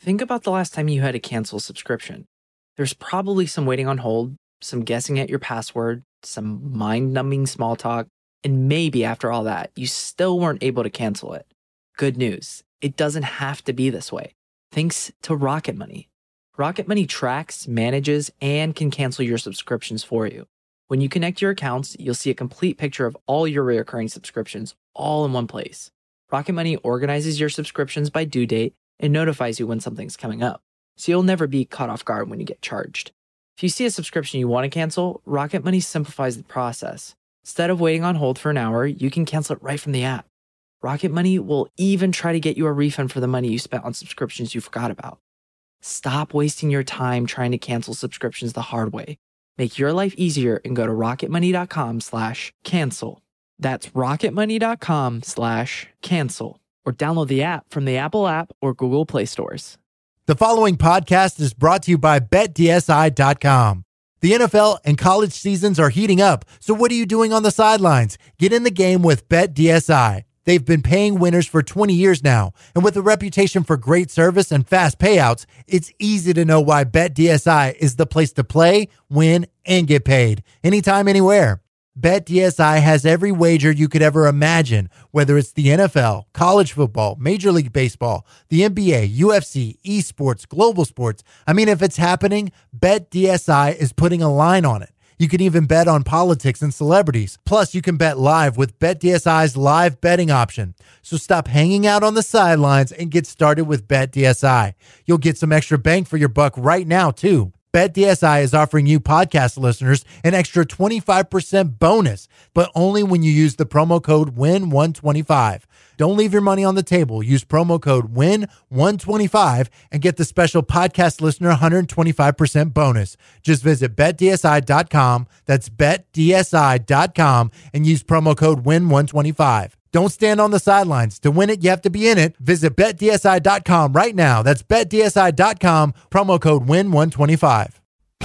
Think about the last time you had to cancel a subscription. There's probably some waiting on hold, some guessing at your password, some mind-numbing small talk, and maybe after all that, you still weren't able to cancel it. Good news, it doesn't have to be this way. Thanks to Rocket Money. Rocket Money tracks, manages, and can cancel your subscriptions for you. When you connect your accounts, you'll see a complete picture of all your recurring subscriptions all in one place. Rocket Money organizes your subscriptions by due date and notifies you when something's coming up, so you'll never be caught off guard when you get charged. If you see a subscription you want to cancel, Rocket Money simplifies the process. Instead of waiting on hold for an hour, you can cancel it right from the app. Rocket Money will even try to get you a refund for the money you spent on subscriptions you forgot about. Stop wasting your time trying to cancel subscriptions the hard way. Make your life easier and go to rocketmoney.com/cancel. That's rocketmoney.com/cancel. Or download the app from the Apple app or Google Play stores. The following podcast is brought to you by BetDSI.com. The NFL and college seasons are heating up, so what are you doing on the sidelines? Get in the game with BetDSI. They've been paying winners for 20 years now, and with a reputation for great service and fast payouts, it's easy to know why BetDSI is the place to play, win, and get paid. Anytime, anywhere. BetDSI has every wager you could ever imagine, whether it's the NFL, college football, Major League Baseball, the NBA, UFC, esports, global sports. I mean, if it's happening, BetDSI is putting a line on it. You can even bet on politics and celebrities. Plus, you can bet live with BetDSI's live betting option. So stop hanging out on the sidelines and get started with BetDSI. You'll get some extra bang for your buck right now, too. BetDSI is offering you podcast listeners an extra 25% bonus, but only when you use the promo code WIN125. Don't leave your money on the table. Use promo code WIN125 and get the special podcast listener 125% bonus. Just visit BetDSI.com. That's BetDSI.com and use promo code WIN125. Don't stand on the sidelines. To win it, you have to be in it. Visit BetDSI.com right now. That's BetDSI.com, promo code WIN125.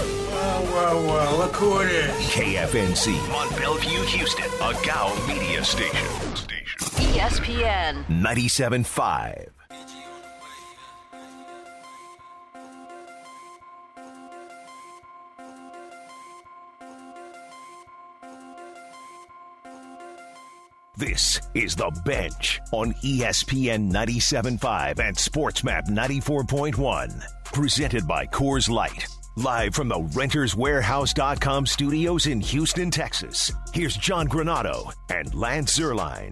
Well, look who it is. KFNC, Mont Bellevue, Houston, a GOW media station. ESPN 97.5. This is The Bench on ESPN 97.5 and SportsMap 94.1. Presented by Coors Light. Live from the RentersWarehouse.com studios in Houston, Texas. Here's John Granado and Lance Zierlein.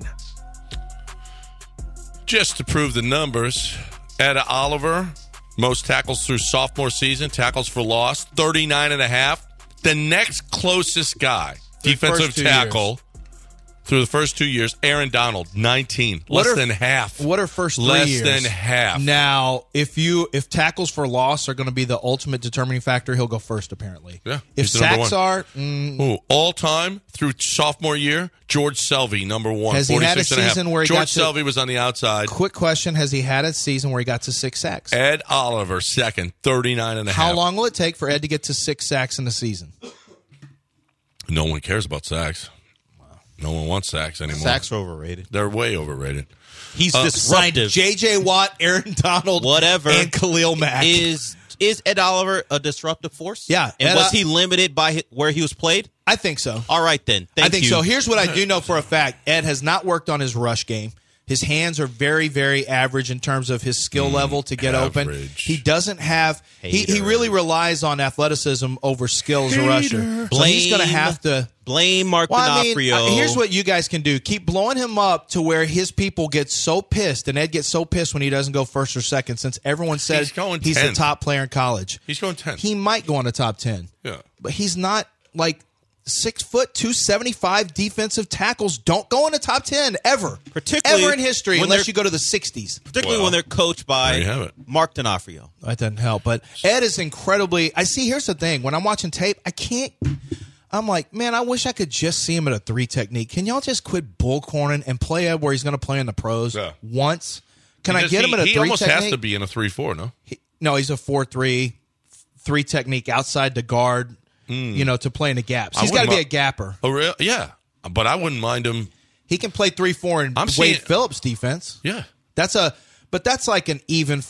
Just to prove the numbers, Ed Oliver, most tackles through sophomore season, tackles for loss, 39.5. The next closest guy, defensive tackle, through the first 2 years, Aaron Donald, 19. Less than half. What are first 3 years? Less than half. Now, if tackles for loss are going to be the ultimate determining factor, he'll go first, apparently. Yeah. If sacks are... all time through sophomore year, George Selvey, number one. Has he had a season where he George got to... Selvey was on the outside. Quick question, has he had a season where he got to 6 sacks? Ed Oliver, second, 39.5. How long will it take for Ed to get to 6 sacks in a season? No one cares about sacks. No one wants sacks anymore. Sacks are overrated. They're way overrated. He's disruptive. J.J. Watt, Aaron Donald, whatever, and Khalil Mack. Is Ed Oliver a disruptive force? Yeah. And was he limited by where he was played? I think so. All right, then. I think so. Here's what I do know for a fact. Ed has not worked on his rush game. His hands are very, very average in terms of his skill level to get open. He doesn't have – he really relies on athleticism over skill as a rusher. So he's going to have to – blame Mark D'Onofrio. Here's what you guys can do. Keep blowing him up to where his people get so pissed, and Ed gets so pissed when he doesn't go first or second, since everyone says he's the top player in college. He's going 10th. He might go in the top 10. Yeah. But he's not like – 6 foot, 275 defensive tackles don't go in the top 10 ever. Particularly ever in history, unless you go to the 60s. Particularly when they're coached by Mark D'Onofrio. That doesn't help. But Ed is incredibly. Here's the thing. When I'm watching tape, I'm like, man, I wish I could just see him at a 3 technique. Can y'all just quit bullcorning and play Ed where he's going to play in the pros once? Can I get him at a 3 technique? He almost has to be in a 3-4, no? No, he's a 4-3, 3 technique outside the guard. To play in the gaps. He's got to be a gapper. Oh, really? Yeah. But I wouldn't mind him. He can play 3-4 in Wade Phillips' defense. Yeah. But that's like an even front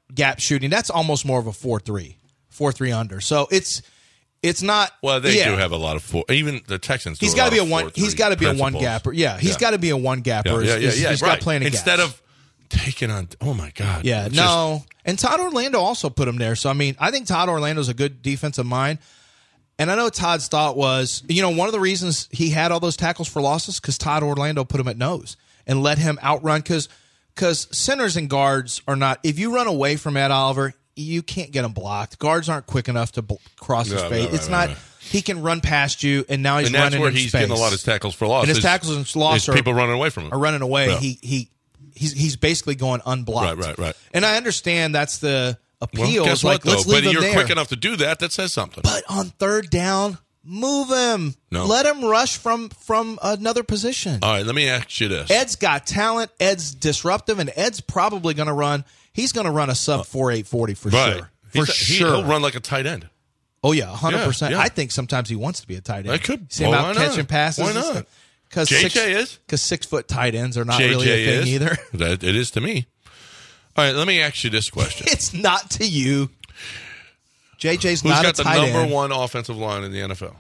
gap shooting. That's almost more of a 4-3 under. So it's not. Well, they do have a lot of four. Even the Texans. He's got to be a one. He's got to be a one gapper. Yeah, he's got to be a one gapper. Yeah. He's got plenty of instead gaps. of taking on. Oh my God. Yeah. And Todd Orlando also put him there. So I mean, I think Todd Orlando's a good defensive mind. And I know Todd's thought was, one of the reasons he had all those tackles for losses because Todd Orlando put him at nose and let him outrun because centers and guards are not. If you run away from Ed Oliver, you can't get him blocked. Guards aren't quick enough to cross his face. It's not. He can run past you, and now he's running in space. And that's where he's getting a lot of his tackles for loss. And his tackles and loss are people running away from him. Are running away. Yeah. He's basically going unblocked. Right. And I understand that's the appeal. Well, guess what, though? Let's leave him you're there. quick enough to do that. That says something. But on third down, move him. No. Let him rush from another position. All right, let me ask you this. Ed's got talent. Ed's disruptive, and Ed's probably going to run. He's going to run a sub 4.840 for sure. For sure. He'll run like a tight end. Oh, yeah, 100%. Yeah. I think sometimes he wants to be a tight end. I could. See him out catching passes. Why not? Because JJ is. Because 6-foot tight ends are not JJ really a thing either. It is to me. All right, let me ask you this question. It's not to you. JJ's not a tight end. Who's got the number one offensive line in the NFL?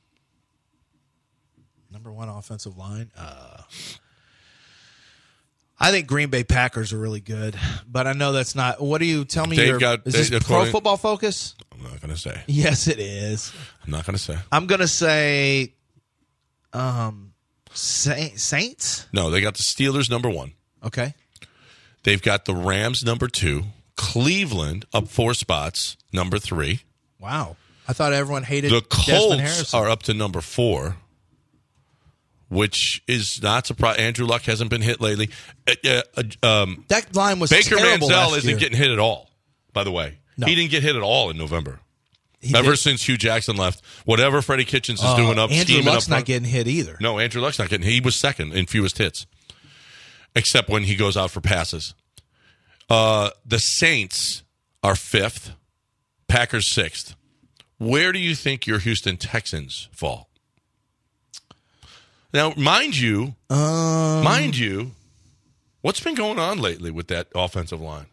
Number one offensive line? I think Green Bay Packers are really good, but I know that's not. What do you tell me? Is this Pro Football Focus? I'm not going to say. Yes, it is. I'm not going to say. I'm going to say Saints? No, they got the Steelers number one. Okay. They've got the Rams number 2. Cleveland up 4 spots, number 3. Wow. I thought everyone hated the Desmond Colts Harrison. are up to number 4, which is not surprising. Andrew Luck hasn't been hit lately. That line was Baker terrible Manziel last isn't year. getting hit at all, by the way. No. He didn't get hit at all in November. Ever since Hugh Jackson left, whatever Freddie Kitchens is doing up, Andrew scheming Luck's up not getting hit either. No, Andrew Luck's not getting hit. He was second in fewest hits, except when he goes out for passes. The Saints are 5th, Packers 6th. Where do you think your Houston Texans fall? Now, mind you, what's been going on lately with that offensive line?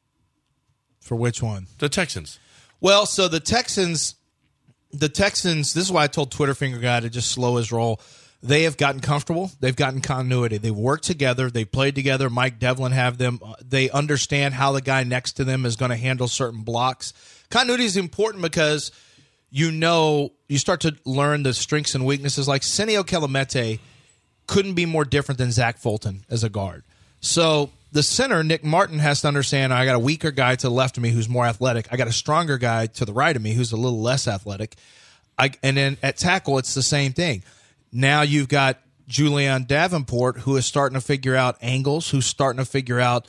For which one? The Texans. Well, so the Texans, this is why I told Twitter Finger Guy to just slow his roll. They have gotten comfortable. They've gotten continuity. They've worked together. They've played together. Mike Devlin have them. They understand how the guy next to them is going to handle certain blocks. Continuity is important because you start to learn the strengths and weaknesses. Like Senio Kelemete couldn't be more different than Zach Fulton as a guard. So the center, Nick Martin, has to understand I got a weaker guy to the left of me who's more athletic. I got a stronger guy to the right of me who's a little less athletic. And then at tackle, it's the same thing. Now you've got Julian Davenport, who is starting to figure out angles, who's starting to figure out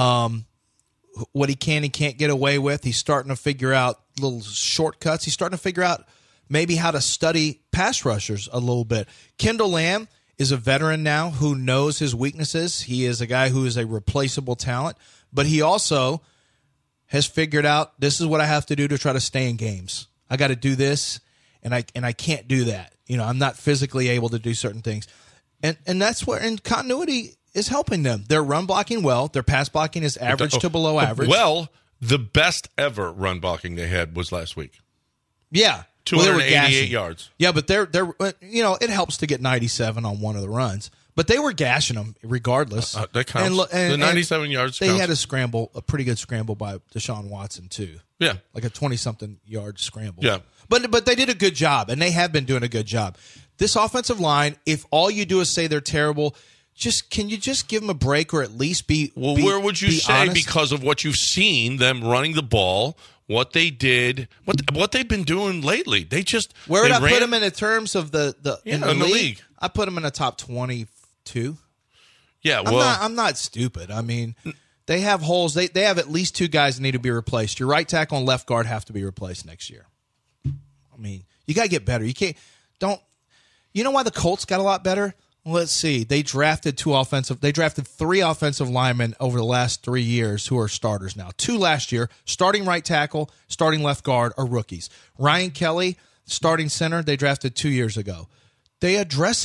what he can and can't get away with. He's starting to figure out little shortcuts. He's starting to figure out maybe how to study pass rushers a little bit. Kendall Lamb is a veteran now who knows his weaknesses. He is a guy who is a replaceable talent, but he also has figured out this is what I have to do to try to stay in games. I got to do this, and I can't do that. I'm not physically able to do certain things. And that's where continuity is helping them. They're run blocking well. Their pass blocking is average to below average. Well, the best ever run blocking they had was last week. Yeah. 288 yards. Yeah, but they're it helps to get 97 on one of the runs. But they were gashing them regardless. That counts. The 97 yards They counts. had a pretty good scramble by Deshaun Watson, too. Yeah. Like a 20-something yard scramble. Yeah. But they did a good job, and they have been doing a good job. This offensive line, if all you do is say they're terrible, can you just give them a break or at least be where would you say honest? Because of what you've seen them running the ball, what they did, what they've been doing lately? They just where would I put them in the terms of the in the league? I put them in the top 22. Yeah, well, I'm not stupid. I mean, they have holes. They have at least 2 guys that need to be replaced. Your right tackle and left guard have to be replaced next year. I mean, you got to get better. You know why the Colts got a lot better? Let's see. They drafted 3 offensive linemen over the last 3 years who are starters now. 2 last year, starting right tackle, starting left guard are rookies. Ryan Kelly, starting center, they drafted 2 years ago. They address it.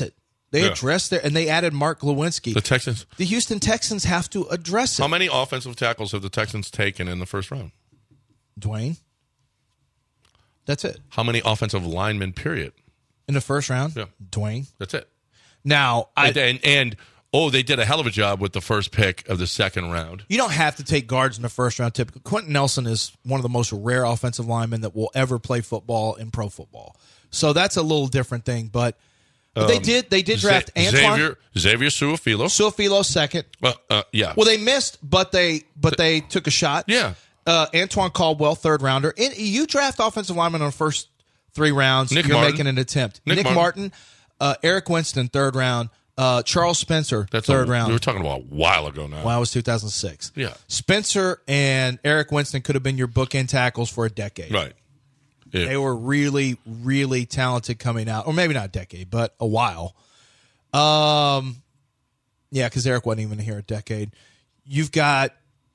They addressed and they added Mark Lewinsky. The Texans. The Houston Texans have to address it. How many offensive tackles have the Texans taken in the first round? Dwayne. That's it. How many offensive linemen, period? In the first round? Yeah. Dwayne. That's it. Now, they did a hell of a job with the first pick of the second round. You don't have to take guards in the first round. Typically, Quentin Nelson is one of the most rare offensive linemen that will ever play football in pro football. So that's a little different thing. But they did draft Antoine. Xavier Su'a-Filo. Su'a-Filo second. Yeah. Well, they missed, but they took a shot. Yeah. Antoine Caldwell, third rounder. You draft offensive linemen on the first 3 rounds. Nick You're Martin. making an attempt. Nick Martin, Eric Winston, third round. Charles Spencer, third round. We were talking about a while ago now. Well, that was 2006. Yeah. Spencer and Eric Winston could have been your bookend tackles for a decade. Right. Yeah. They were really, really talented coming out. Or maybe not a decade, but a while. Yeah, because Eric wasn't even here a decade. You've got,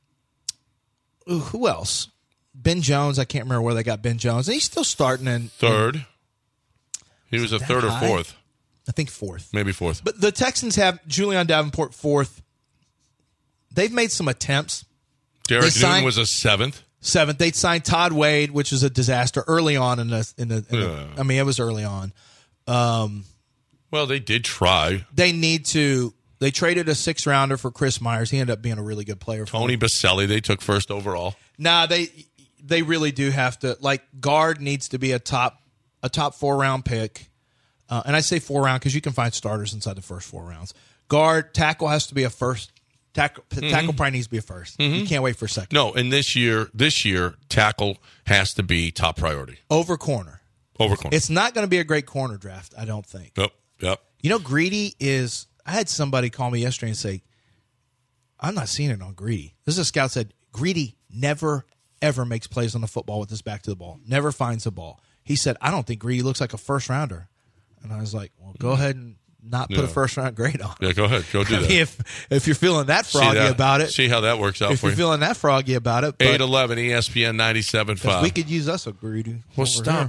who else? Ben Jones. I can't remember where they got Ben Jones. And he's still starting in third. He was a third or fourth. I think fourth. Maybe fourth. But the Texans have Julian Davenport fourth. They've made some attempts. Derek Newton was a seventh. They'd signed Todd Wade, which was a disaster early on I mean, it was early on. Well, they did try. They traded a 6th rounder for Chris Myers. He ended up being a really good player. Tony Baselli, they took first overall. Nah, they really do have to, guard needs to be a top 4-round pick. And I say 4-round because you can find starters inside the first 4 rounds. Guard, tackle has to be a first. Tackle probably needs to be a first. You can't wait for a second. No, and this year, tackle has to be top priority. Over corner. It's not going to be a great corner draft, I don't think. Yep. You know, Greedy is, I had somebody call me yesterday and say, I'm not seeing it on Greedy. This is a scout said, Greedy never, ever makes plays on the football with his back to the ball. Never finds the ball. He said, I don't think Greedy looks like a first rounder. And I was like, well, go ahead and not put a first-round grade on. Yeah, go ahead. Go do that. If you're feeling that froggy about it. See how that works out for you. If you're feeling that froggy about it. 811 ESPN 97.5. We could use us a greedy. Well, stop.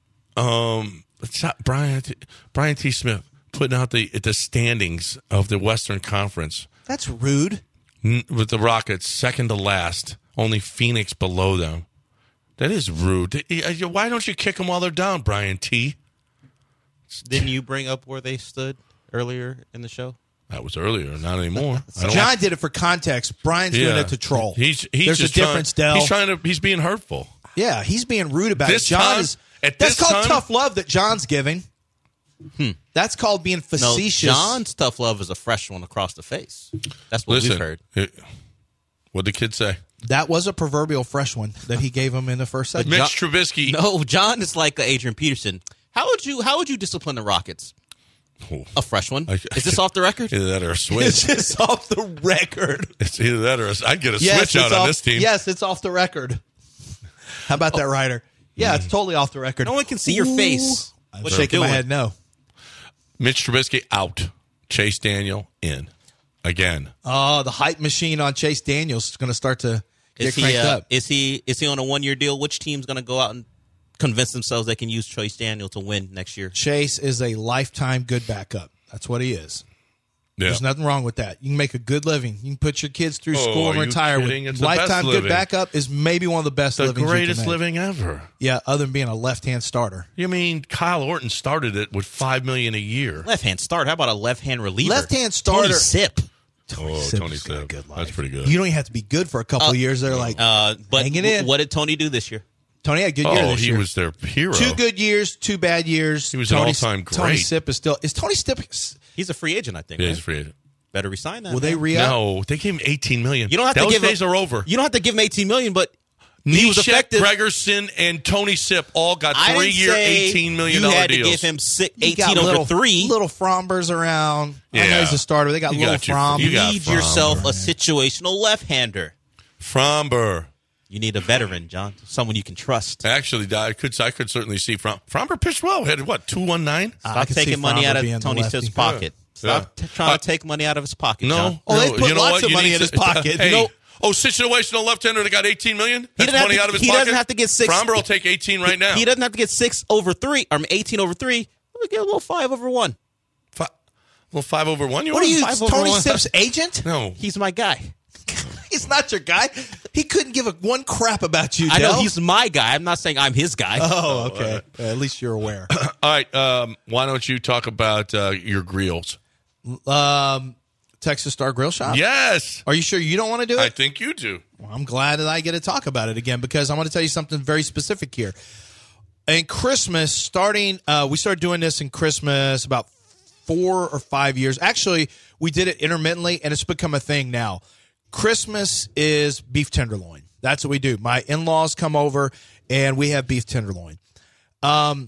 Brian T. Smith putting out the standings of the Western Conference. That's rude. With the Rockets, second to last. Only Phoenix below them. That is rude. Why don't you kick them while they're down, Brian T.? Didn't you bring up where they stood earlier in the show? That was earlier, not anymore. John did it for context. Brian's doing it to troll. He's There's just a difference, Del. He's being hurtful. Yeah, he's being rude about this it. That's called tough love that John's giving. That's called being facetious. No, John's tough love is a fresh one across the face. That's what we've heard. What'd the kid say? That was a proverbial fresh one that he gave him in the first segment. Mitch Trubisky. No, John is like Adrian Peterson. How would you discipline the Rockets? A fresh one. Is this off the record? Either that or a switch. It's just off the record. It's either that or I'd get a switch out on this team. Yes, it's off the record. How about that, Ryder? Yeah, it's totally off the record. No one can see your face. I'm shaking my head no. Mitch Trubisky out. Chase Daniel in. Again. Oh, the hype machine on Chase Daniels is going to start to get cranked up. Is he on a 1-year deal? Which team's going to go out and convince themselves they can use Chase Daniel to win next year? Chase is a lifetime good backup. That's what he is. Yeah. There's nothing wrong with that. You can make a good living. You can put your kids through school and retire with lifetime good backup is maybe one of the best livings you can make. The greatest living ever. Yeah, other than being a left-hand starter. You mean Kyle Orton started it with $5 million a year? Left-hand starter. How about a left-hand reliever? Left-hand starter. Tony Sipp. Tony Sipp. That's pretty good. You don't even have to be good for a couple of years. They're like hanging in. What did Tony do this year? Tony had a good year this year. He was their hero. 2 good years, 2 bad years. He was an all-time great. Tony Sipp is still... Is Tony Sipp... He's a free agent, I think. Yeah, right? he's a free agent. Better resign that. Will they re-up? No, they gave him $18 million. You don't have to Those give days are over. You don't have to give him $18 million, but he was Neshek, effective. Gregerson, and Tony Sipp all got 3-year, $18 million deals. You had to give him 18 over 3. Little Frombers around. I know he's a starter. They got little Fromm. You need yourself a situational left-hander. Fromber. You need a veteran, John. Someone you can trust. Actually, I could certainly see Fromber pitched well. Had what, 219? Stop taking money out of Tony Sipp's pocket. Stop trying to take money out of his pocket. No, John. They put lots of money in his pocket. Hey, situational left-hander that got $18 million. That's money out of his pocket. He doesn't have to get 6. Fromber will take 18 right now. He doesn't have to get 6 over 3 or 18 over 3. We'll get a little 5 over 1. Well, 5 over 1. What are you, 5 over Tony 1? Sipp's agent? No. He's my guy. He's not your guy. He couldn't give one crap about you, I know Del. he's my guy. I'm not saying I'm his guy. Oh, okay. At least you're aware. All right. Why don't you talk about your grills? Texas Star Grill Shop? Yes. Are you sure you don't want to do it? I think you do. Well, I'm glad that I get to talk about it again because I want to tell you something very specific here. In Christmas, we started doing this in Christmas about 4 or 5 years. Actually, we did it intermittently, and it's become a thing now. Christmas is beef tenderloin. That's what we do. My in-laws come over, and we have beef tenderloin. And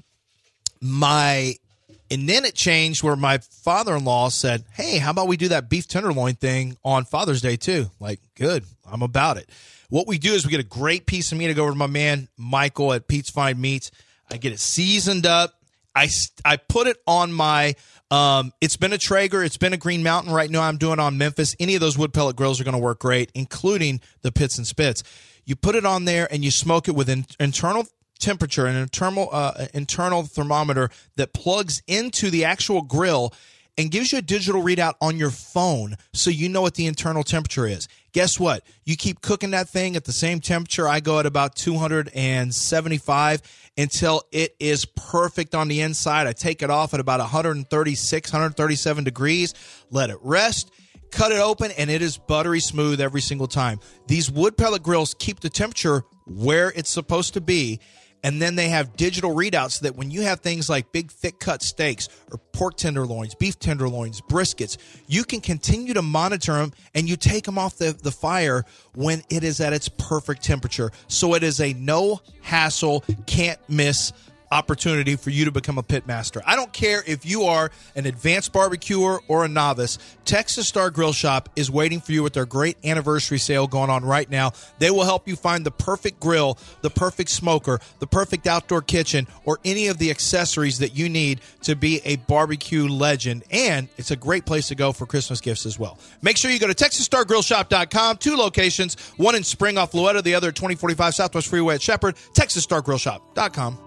then it changed where my father-in-law said, hey, how about we do that beef tenderloin thing on Father's Day too? Like, good. I'm about it. What we do is we get a great piece of meat. I go over to my man, Michael, at Pete's Fine Meats. I get it seasoned up. I put it on my it's been a Traeger. It's been a Green Mountain. Right now I'm doing on Memphis. Any of those wood pellet grills are going to work great, including the Pits and Spits. You put it on there and you smoke it with internal temperature, an internal thermometer that plugs into the actual grill and gives you a digital readout on your phone so you know what the internal temperature is. Guess what? You keep cooking that thing at the same temperature. I go at about 275 until it is perfect on the inside. I take it off at about 136, 137 degrees, let it rest, cut it open, and it is buttery smooth every single time. These wood pellet grills keep the temperature where it's supposed to be, and then they have digital readouts so that when you have things like big, thick-cut steaks or pork tenderloins, beef tenderloins, briskets, you can continue to monitor them, and you take them off the fire when it is at its perfect temperature. So it is a no-hassle, can't-miss opportunity for you to become a pit master. I don't care if you are an advanced barbecuer or a novice. Texas Star Grill Shop is waiting for you with their great anniversary sale going on right now. They will help you find the perfect grill, the perfect smoker, the perfect outdoor kitchen, or any of the accessories that you need to be a barbecue legend. And it's a great place to go for Christmas gifts as well. Make sure you go to TexasStarGrillShop.com. 2 locations, one in Spring off Loetta, the other at 2045 Southwest Freeway at Shepherd. TexasStarGrillShop.com.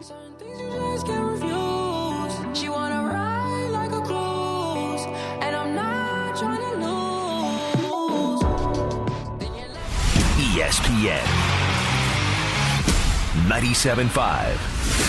ESPN 97.5.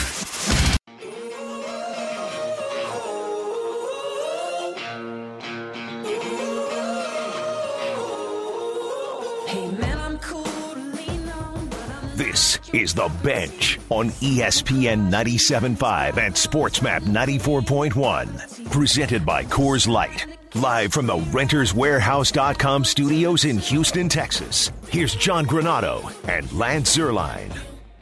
This is The Bench on ESPN 97.5 and SportsMap 94.1. Presented by Coors Light. Live from the RentersWarehouse.com studios in Houston, Texas. Here's John Granato and Lance Zierlein.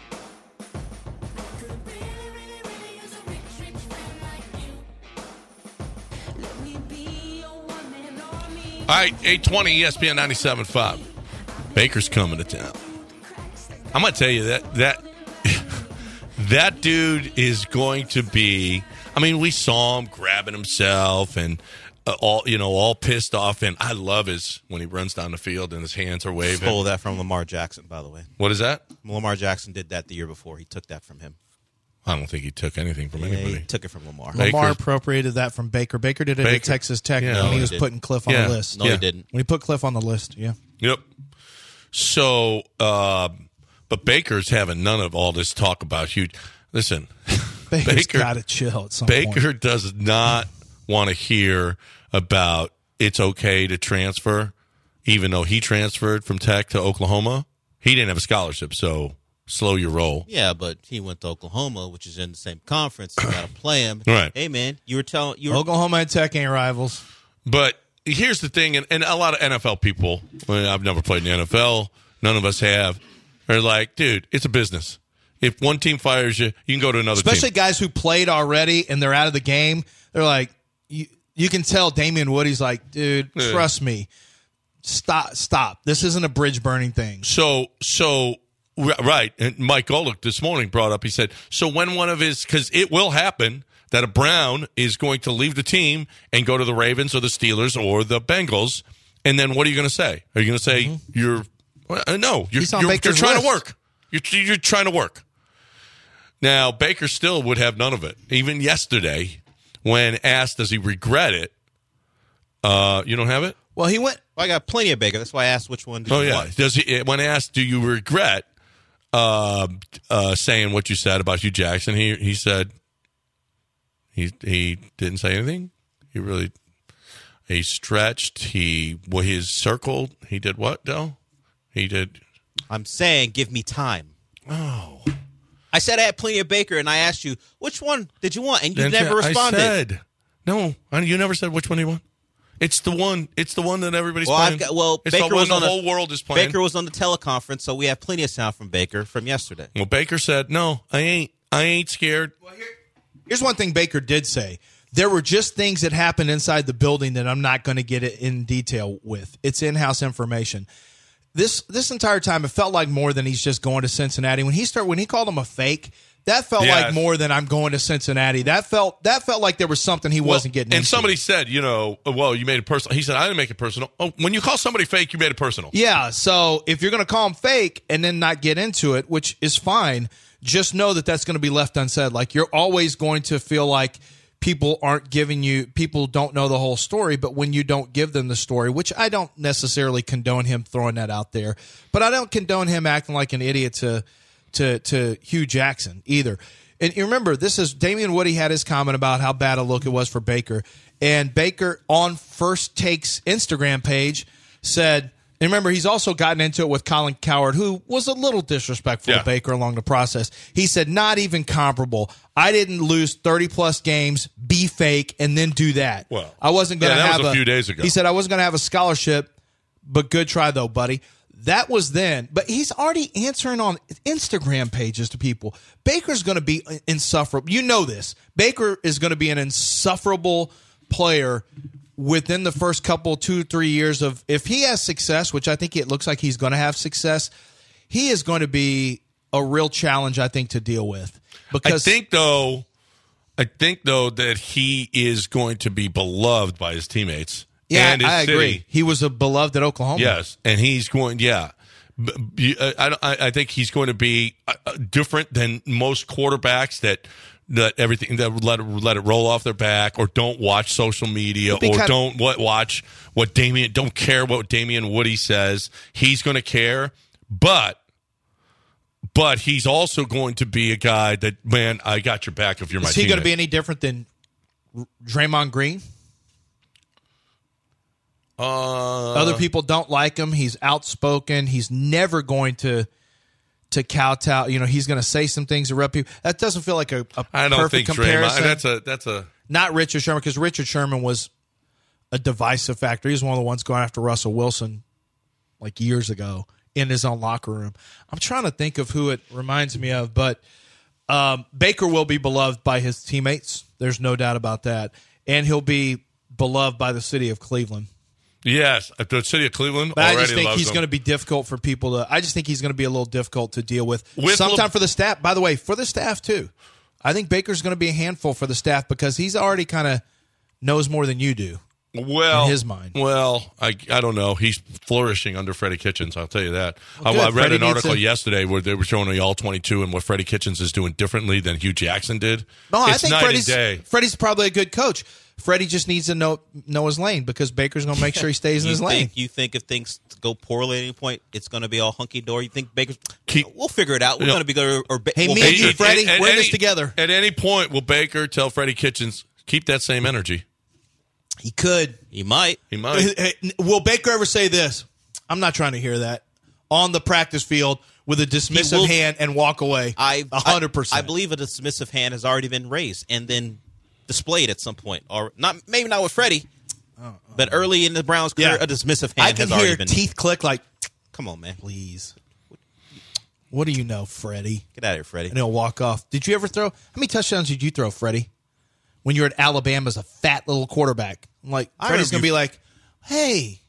All right, 820 ESPN 97.5. Baker's coming to town. I'm going to tell you that that dude is going to be. I mean, we saw him grabbing himself and all pissed off. And I love when he runs down the field and his hands are waving. Stole that from Lamar Jackson, by the way. What is that? Lamar Jackson did that the year before. He took that from him. I don't think he took anything from anybody. He took it from Lamar. Lamar appropriated that from Baker. Baker did it at Texas Tech when he was putting Cliff on the list. No, he didn't. When he put Cliff on the list, yeah. Yep. So, but Baker's having none of all this talk about huge. Listen, Baker's got to chill at some point. Baker point. does not want to hear about it's okay to transfer, even though he transferred from Tech to Oklahoma. He didn't have a scholarship, so slow your roll. Yeah, but he went to Oklahoma, which is in the same conference. You got to play him. Right. Hey, man, Oklahoma and Tech ain't rivals. But here's the thing, and a lot of NFL people, I've never played in the NFL, none of us have, are like, dude, it's a business. If one team fires you, you can go to another team. Especially guys who played already and they're out of the game. They're like, you can tell Damian Woody's like, dude, trust me. Stop. This isn't a bridge burning thing. So, right. And Mike Golick this morning brought up, he said, so when one of his, because it will happen that a Brown is going to leave the team and go to the Ravens or the Steelers or the Bengals, and then what are you going to say? Are you going to say you're trying to work. You're trying to work. Now, Baker still would have none of it. Even yesterday, when asked, does he regret it? You don't have it? Well, he went. Well, I got plenty of Baker. That's why I asked which one. Oh, yeah. Does he? When asked, do you regret saying what you said about Hugh Jackson? He said he didn't say anything. He stretched. He circled. He did what, Del? He did. I'm saying, give me time. Oh. I said I had plenty of Baker, and I asked you, which one did you want? And you never responded. I said, no, you never said which one you want. It's the one that everybody's playing. It's Baker was on the whole world is playing. Baker was on the teleconference, so we have plenty of sound from Baker from yesterday. Well, Baker said, no, I ain't scared. Well, here's one thing Baker did say. There were just things that happened inside the building that I'm not going to get it in detail with. It's in-house information. This entire time, it felt like more than he's just going to Cincinnati. When he called him a fake, that felt like more than I'm going to Cincinnati. That felt like there was something he wasn't getting into. And somebody said, you made it personal. He said, I didn't make it personal. Oh, when you call somebody fake, you made it personal. Yeah, so if you're going to call him fake and then not get into it, which is fine, just know that that's going to be left unsaid. Like, you're always going to feel like people don't know the whole story, but when you don't give them the story, which I don't necessarily condone him throwing that out there, but I don't condone him acting like an idiot to Hugh Jackson either. And you remember, this is Damian Woody had his comment about how bad a look it was for Baker, and Baker on First Take's Instagram page said, and remember, he's also gotten into it with Colin Cowherd, who was a little disrespectful to Baker along the process. He said, not even comparable. I didn't lose 30-plus games, be fake, and then do that. Well, I wasn't going to have a few days ago. He said, I wasn't going to have a scholarship, but good try, though, buddy. That was then. But he's already answering on Instagram pages to people. Baker's going to be insufferable. You know this. Baker is going to be an insufferable player within the first couple, 2-3 years of, if he has success, which I think it looks like he's going to have success, he is going to be a real challenge, I think, to deal with. Because I think though that he is going to be beloved by his teammates. Yeah, and his I agree. city. He was beloved at Oklahoma. Yes, and he's going. Yeah, I think he's going to be different than most quarterbacks that everything that let it roll off their back, or don't watch social media, or don't watch what don't care what Damian Woody says. He's going to care, but he's also going to be a guy that, man, I got your back if you're my teammate. Is he going to be any different than Draymond Green? Other people don't like him. He's outspoken. He's never going to kowtow. He's going to say some things to rub people. That doesn't feel like a I don't perfect think comparison. Draymond, that's a not Richard Sherman, because Richard Sherman was a divisive factor. He was one of the ones going after Russell Wilson like years ago in his own locker room. I'm trying to think of who it reminds me of, but Baker will be beloved by his teammates. There's no doubt about that. And he'll be beloved by the city of Cleveland. Yes, the city of Cleveland. But already I just think loves he's him. going to be difficult for people to. I just think he's going to be a little difficult to deal with. Sometime for the staff. By the way, for the staff too. I think Baker's going to be a handful for the staff because he's already kind of knows more than you do. Well, in his mind. Well, I don't know. He's flourishing under Freddie Kitchens. I'll tell you that. Well, I read an article yesterday where they were showing the All-22 and what Freddie Kitchens is doing differently than Hugh Jackson did. No, it's I think Freddie's probably a good coach. Freddie just needs to know his lane because Baker's going to make sure he stays in his lane. You think if things go poorly at any point, it's going to be all hunky-dory? You think Baker's... we'll figure it out. We're going to be good. Hey, me and you, Freddie, we're in this together. At any point, will Baker tell Freddie Kitchens, keep that same energy? He could. He might. Will Baker ever say this? I'm not trying to hear that. On the practice field with a dismissive hand and walk away. 100%. I believe a dismissive hand has already been raised and then displayed at some point, or maybe not with Freddie, but early in the Browns' career, a dismissive hand has already been. I can hear teeth click like, come on, man, please. What do you know, Freddie? Get out of here, Freddie. And he'll walk off. Did you ever throw? How many touchdowns did you throw, Freddie? When you were at Alabama as a fat little quarterback, Freddie's going to be like, "Hey,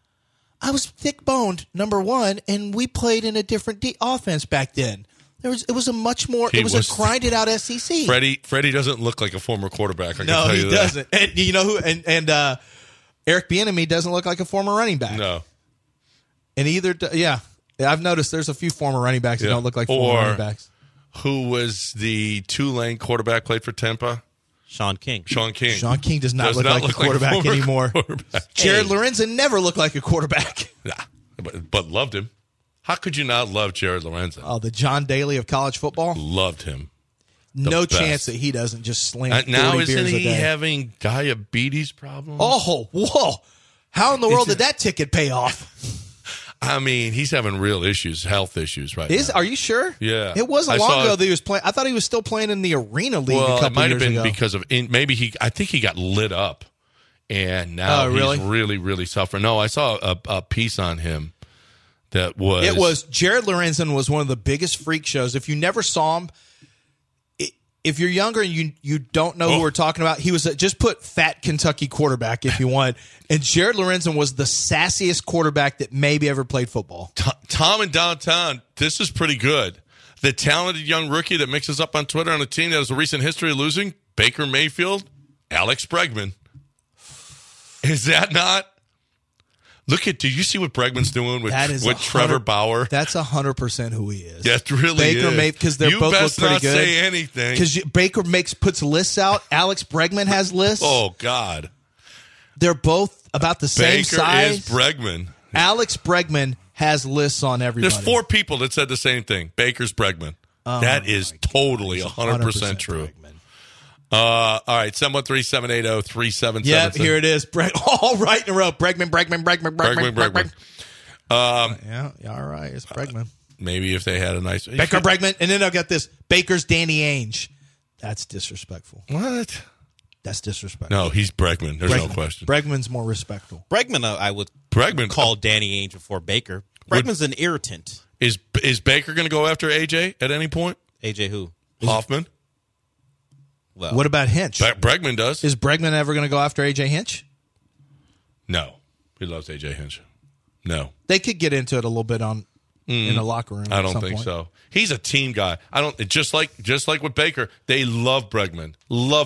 I was thick-boned, number one, and we played in a different offense back then. It was a much more. It was a grinded out SEC. Freddie doesn't look like a former quarterback. I can no, tell he you doesn't. That. And you know who? And Eric Bieniemy doesn't look like a former running back. No. And I've noticed there's a few former running backs that don't look like former running backs. Who was the Tulane quarterback? Played for Tampa. Sean King. Sean King. Sean King does not look like a quarterback anymore. Jared Hey. Lorenzen never looked like a quarterback. Nah, but loved him. How could you not love Jared Lorenzen? Oh, the John Daly of college football? Loved him. No best. chance that he doesn't just slam 40 Now beers isn't a he day. having diabetes problems? Oh, whoa. How in the world did that ticket pay off? I mean, he's having real issues, health issues right now. Are you sure? Yeah. It wasn't I long saw- ago that he was playing. I thought he was still playing in the Arena League a Well, couple it might have years been ago. because of I think he got lit up, and Oh, now really? he's really, really suffering. No, I saw a piece on him that was It was Jared Lorenzen was one of the biggest freak shows. If you never saw him, if you're younger and you don't know who we're talking about, he was just put fat Kentucky quarterback if you want. And Jared Lorenzen was the sassiest quarterback that maybe ever played football. Tom in downtown. This is pretty good. The talented young rookie that mixes up on Twitter on a team that has a recent history of losing, Baker Mayfield, Alex Bregman. Is that not? Do you see what Bregman's doing with Trevor Bauer? That's 100% who he is. That really Baker is. because they're both look pretty good. You best not say anything. Because Baker puts lists out. Alex Bregman has lists. Oh, God. They're both about the same Baker size. is Bregman. Alex Bregman has lists on everybody. There's 4 people that said the same thing. Baker's Bregman. That is totally 100% true. All right, 713-780-3776. Yeah, here it is. All right in a row. Bregman. Yeah, all right. It's Bregman. Maybe if they had a nice... Baker Bregman. And then I've got this. Baker's Danny Ainge. That's disrespectful. What? That's disrespectful. No, he's Bregman. There's no question. Bregman's more respectful. Bregman, I would call Danny Ainge before Baker. Bregman's an irritant. Is Baker going to go after AJ at any point? AJ who? Hoffman? Well, What about Hinch? Bregman does. Is Bregman ever going to go after AJ Hinch? No. He loves AJ Hinch. No. They could get into it a little bit in the locker room. I at don't some think point. so. He's a team guy. Just like with Baker, they love Bregman.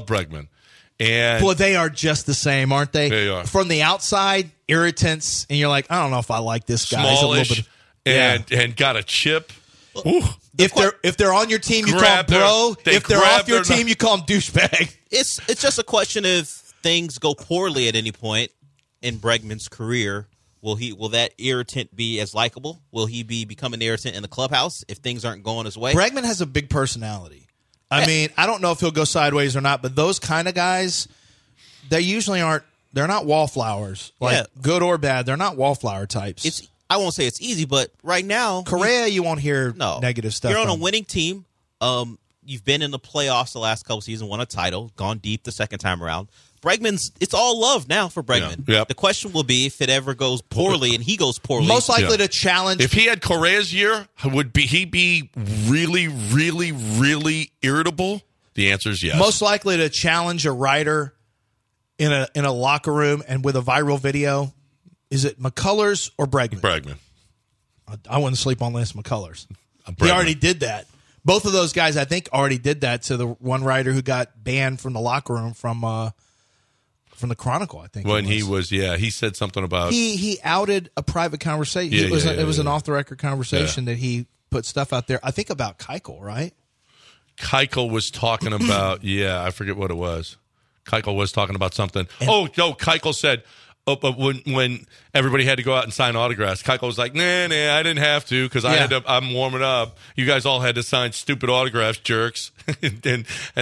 And Well, they are just the same, aren't they? They are. From the outside, irritants, and you're like, I don't know if I like this guy. He's a little smallish bit, and got a chip. Ooh. If they're on your team, you call them bro. If they're off your team, you call them douchebag. It's just a question if things go poorly at any point in Bregman's career. Will that irritant be as likable? Will he become an irritant in the clubhouse if things aren't going his way? Bregman has a big personality. I mean, I don't know if he'll go sideways or not, but those kind of guys, they usually aren't. They're not wallflowers, good or bad. They're not wallflower types. I won't say it's easy, but right now, Correa, you won't hear negative stuff. You're on a winning team. You've been in the playoffs the last couple seasons, won a title, gone deep the second time around. Bregman's, it's all love now for Bregman. Yeah. Yep. The question will be if it ever goes poorly and he goes poorly. Most likely to challenge. If he had Correa's year, would he be really, really, really irritable? The answer is yes. Most likely to challenge a writer in a locker room and with a viral video. Is it McCullers or Bregman? Bregman. I wouldn't sleep on Lance McCullers. Bregman. He already did that. Both of those guys, I think, already did that to the one writer who got banned from the locker room from the Chronicle, I think. When he said something about he outed a private conversation. Yeah, it was an off the record conversation that he put stuff out there. I think about Keuchel, right? Keuchel was talking about. I forget what it was. Keuchel was talking about something. Keuchel said. But when everybody had to go out and sign autographs, Keuchel was like, "Nah, I didn't have to because I'm warming up. You guys all had to sign stupid autographs, jerks." and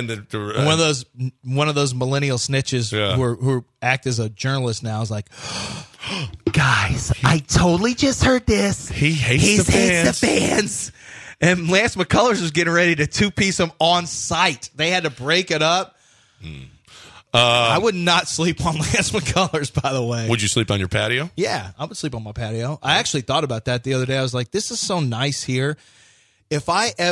one of those millennial snitches who act as a journalist now is like, "Guys, I totally just heard this. He hates the fans." And Lance McCullers was getting ready to two-piece them on site. They had to break it up. I would not sleep on Lance McCullers, by the way. Would you sleep on your patio? Yeah, I would sleep on my patio. I actually thought about that the other day. I was like, this is so nice here. Look,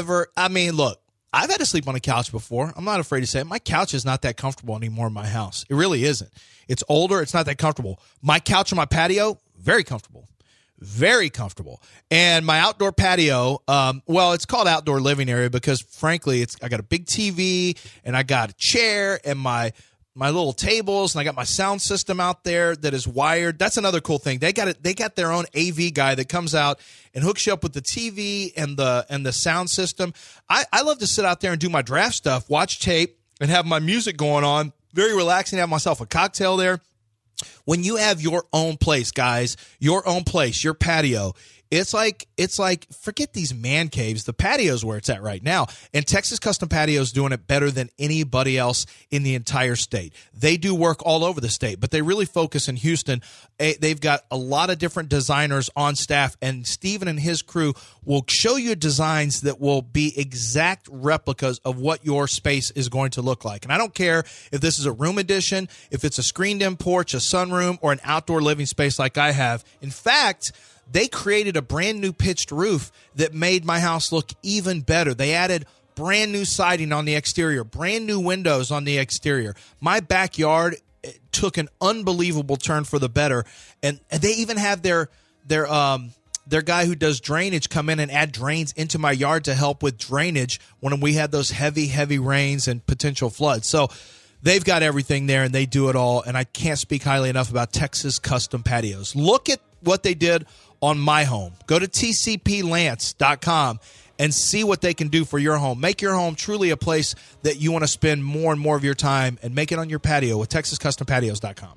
I've had to sleep on a couch before. I'm not afraid to say it. My couch is not that comfortable anymore in my house. It really isn't. It's older. It's not that comfortable. My couch on my patio, very comfortable. Very comfortable. And my outdoor patio, it's called outdoor living area because, frankly, I got a big TV and I got a chair and my little tables, and I got my sound system out there that is wired. That's another cool thing. They got their own AV guy that comes out and hooks you up with the TV and the sound system. I love to sit out there and do my draft stuff, watch tape, and have my music going on. Very relaxing. Have myself a cocktail there. When you have your own place, guys, your own place, your patio, it's like forget these man caves. The patio's where it's at right now. And Texas Custom Patio's doing it better than anybody else in the entire state. They do work all over the state, but they really focus in Houston. They've got a lot of different designers on staff, and Steven and his crew will show you designs that will be exact replicas of what your space is going to look like. And I don't care if this is a room addition, if it's a screened-in porch, a sunroom, or an outdoor living space like I have. In fact, they created a brand new pitched roof that made my house look even better. They added brand new siding on the exterior, brand new windows on the exterior. My backyard took an unbelievable turn for the better, and they even have their guy who does drainage come in and add drains into my yard to help with drainage when we had those heavy rains and potential floods. So they've got everything there, and they do it all, and I can't speak highly enough about Texas Custom Patios. Look at what they did on my home. Go to tcplants.com and see what they can do for your home. Make your home truly a place that you want to spend more and more of your time, and make it on your patio with TexasCustomPatios.com.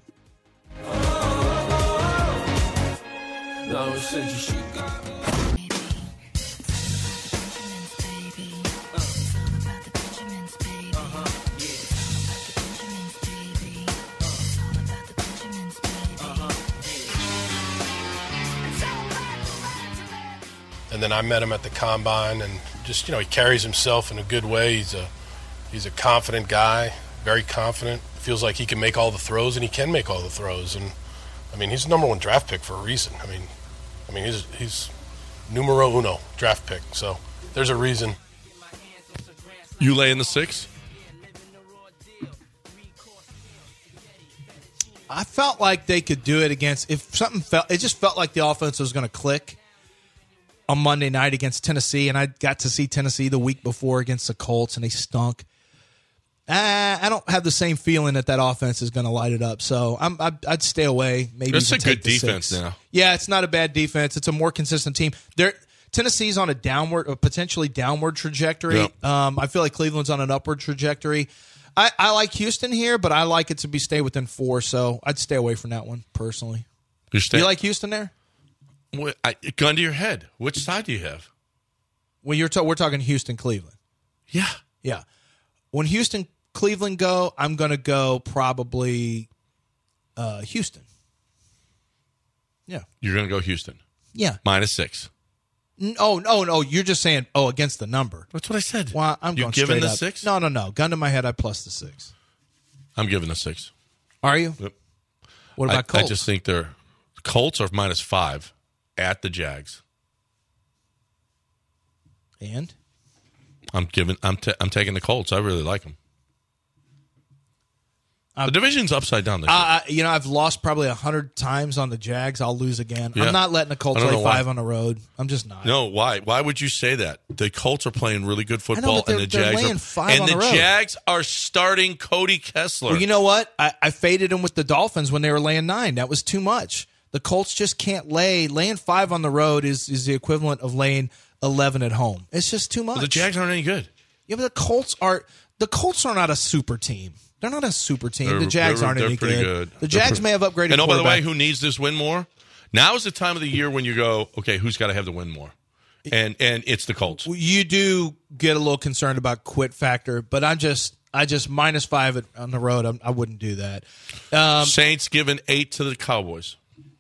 And then I met him at the combine, and just, he carries himself in a good way. He's a confident guy, very confident. Feels like he can make all the throws, and he can make all the throws. And I mean, he's the number one draft pick for a reason. I mean, he's numero uno draft pick. So there's a reason. You lay in the 6? I felt like they could do it against, it just felt like the offense was going to click on Monday night against Tennessee, and I got to see Tennessee the week before against the Colts, and they stunk. I don't have the same feeling that offense is going to light it up, so I'd stay away. Maybe it's a good defense now. Yeah, it's not a bad defense. It's a more consistent team. Tennessee's on a potentially downward trajectory. Yep. I feel like Cleveland's on an upward trajectory. I like Houston here, but I like it to stay within 4, so I'd stay away from that one personally. Do you like Houston there? Gun to your head. Which side do you have? Well, we're talking Houston, Cleveland. Yeah. When Houston, Cleveland go, I'm going to go probably Houston. Yeah. You're going to go Houston? Yeah. -6. No. You're just saying, against the number. That's what I said. Well, I'm going giving the up. 6? No. Gun to my head, I plus the 6. I'm giving the 6. Are you? Yep. What about Colts? I just think the Colts are -5 at the Jags. And? I'm taking the Colts. I really like them. The division's upside down this year. I've lost probably 100 times on the Jags. I'll lose again. Yeah. I'm not letting the Colts lay 5 on the road. I'm just not. No, why? Why would you say that? The Colts are playing really good football, and the Jags laying 5 on the road. Jags are starting Cody Kessler. Well, you know what? I faded him with the Dolphins when they were laying 9. That was too much. The Colts just can't laying 5 on the road is the equivalent of laying 11 at home. It's just too much. But the Jags aren't any good. Yeah, but the Colts are not a super team. They're not a super team. The Jags aren't any good. The Jags may have upgraded. And by the way, who needs this win more? Now is the time of the year when you go, okay, who's got to have the win more? And it's the Colts. You do get a little concerned about quit factor, but I just -5 on the road. I wouldn't do that. Saints giving 8 to the Cowboys